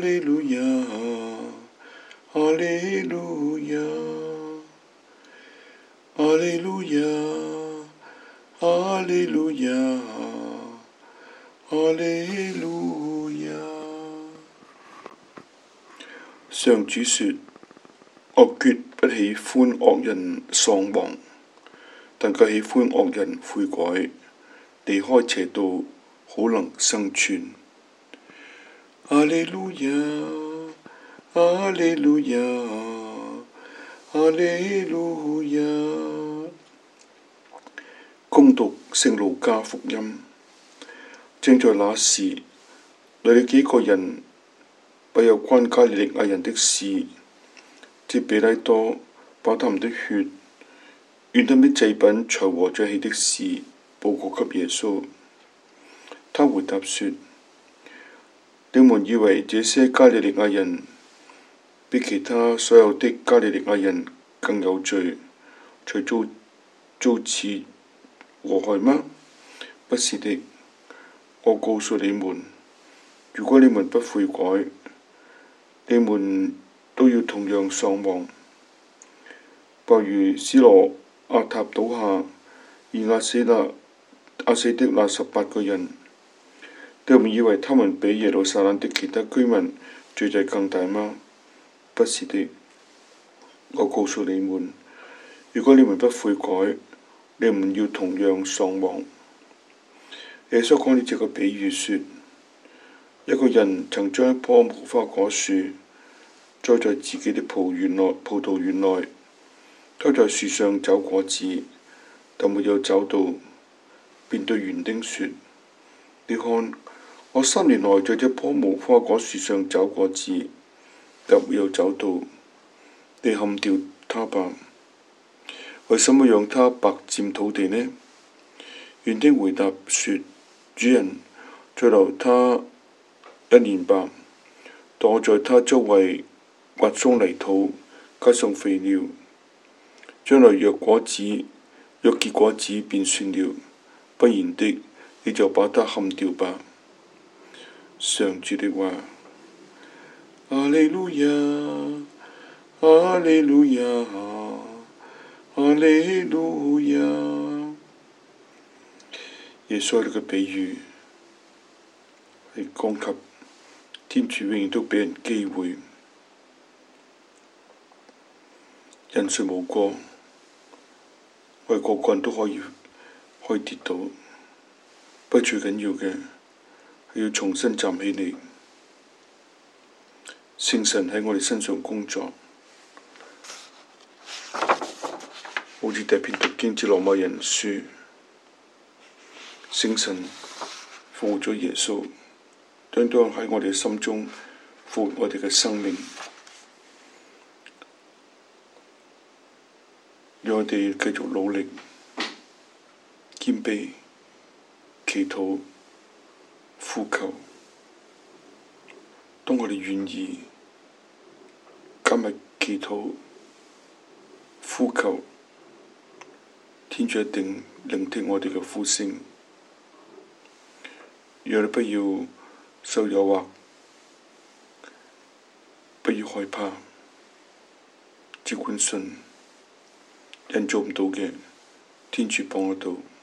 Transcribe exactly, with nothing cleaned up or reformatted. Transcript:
利路亞，哈利路亞，哈利路亞，哈利路亞，哈利路亞。上主說：我決不喜歡惡人喪亡，但卻喜歡惡人悔改，離開邪道，好能生存。哈利路亞，哈利路亞，哈利路亞。恭讀聖路加福音。正在那時，來了幾個人，把有關加利利亞人的事，即彼拉多把他們的血與他們的祭品才和在一起的事報告給耶穌。他回答說：你們以為這些加利利亞人比其他所有的加利利亞人更有罪，才遭遭此禍害嗎？不是的，我告訴你們，如果你們不悔改，你們都要同樣喪亡。或如斯羅亞塔倒下，而壓死那壓死的那十八個人，你們以為他們比耶路撒冷的其他居民罪債更大嗎？不是的，我告訴你們，如果你們不悔改，你們要同樣喪亡。耶穌講了這個比喻說：一個人曾將一棵無花果樹栽在自己的葡園內葡萄園內，他在樹上找果子，但沒有找到，便對園丁說：你看，我三年來在這棵無花果樹上找果子，但沒有找到，你砍掉它吧。為什麼讓它白佔土地呢？園丁回答說：主人，再留它一年吧，待我在它周圍挖鬆泥土，加上肥料，將來若果子若結果子便算了，不然的，你就把它砍掉吧。上主的話。哈利路亞，哈利路亞，哈利路亞。耶穌呢個比喻係講及天主永遠都俾人機會，人誰無過，我哋個個人都可以可以跌倒，不過最緊要嘅係要重新站起嚟。聖神喺我哋身上工作，好似第一篇讀經之羅馬人書，聖神復活咗耶穌，當當喺我哋心中復活我哋嘅生命，讓我哋繼續努力、謙卑、祈禱、呼求。當我哋願意今日祈禱、呼求，天主一定聆聽我哋嘅呼聲。讓你不要受誘惑，不要害怕，只管信，人做唔到嘅，天主幫得到。